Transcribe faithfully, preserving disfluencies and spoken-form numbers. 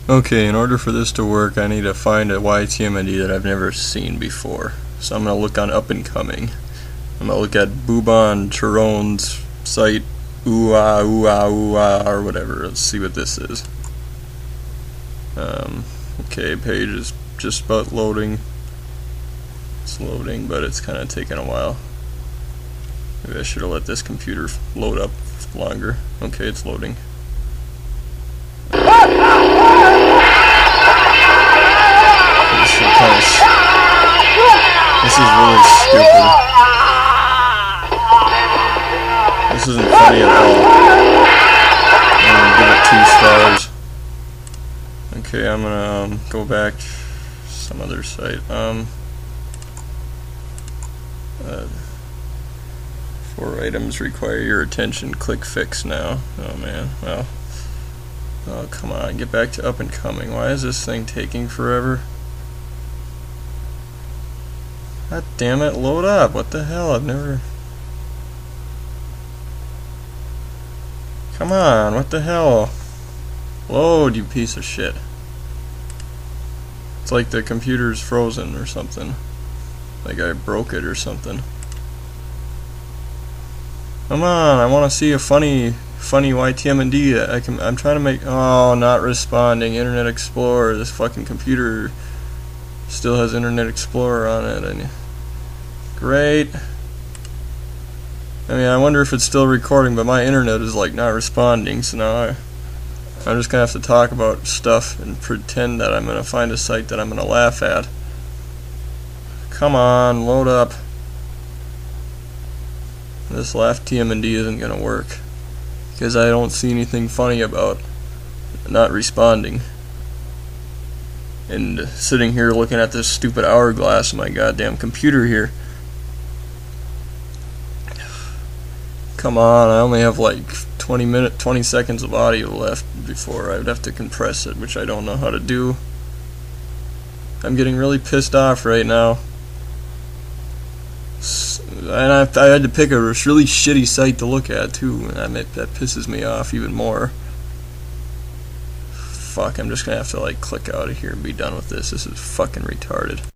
Okay, in order for this to work, I need to find a Y T M N D that I've never seen before. So I'm going to look on Up and Coming. I'm going to look at Bouban Chiron's site, ooh ah, ooh ah, ooh ah, or whatever. Let's see what this is. Um, okay, page is just about loading. It's loading, but it's kind of taking a while. Maybe I should have let this computer load up longer. Okay, it's loading. This is, kind of, this is really stupid. This isn't funny at all. I'm gonna give it two stars. Okay, I'm gonna um, go back to some other site. Um, uh, four items require your attention. Click fix now. Oh man. Well. Oh come on. Get back to Up and Coming. Why is this thing taking forever? God damn it! Load up. What the hell? I've never. Come on. What the hell? Load, you piece of shit. It's like the computer's frozen or something. Like I broke it or something. Come on, I want to see a funny, funny Y T M N D. I can. I'm trying to make. Oh, not responding. Internet Explorer. This fucking computer still has Internet Explorer on it. And great. I mean, I wonder if it's still recording, but my internet is like not responding. So now I. I'm just gonna have to talk about stuff and pretend that I'm gonna find a site that I'm gonna laugh at. Come on, load up. This last T M N D isn't gonna work because I don't see anything funny about not responding and sitting here looking at this stupid hourglass of my goddamn computer here. Come on, I only have like twenty minute, twenty seconds of audio left before I'd have to compress it, which I don't know how to do. I'm getting really pissed off right now. And I, I had to pick a really shitty site to look at too, and that, that pisses me off even more. Fuck, I'm just gonna have to like click out of here and be done with this. This is fucking retarded.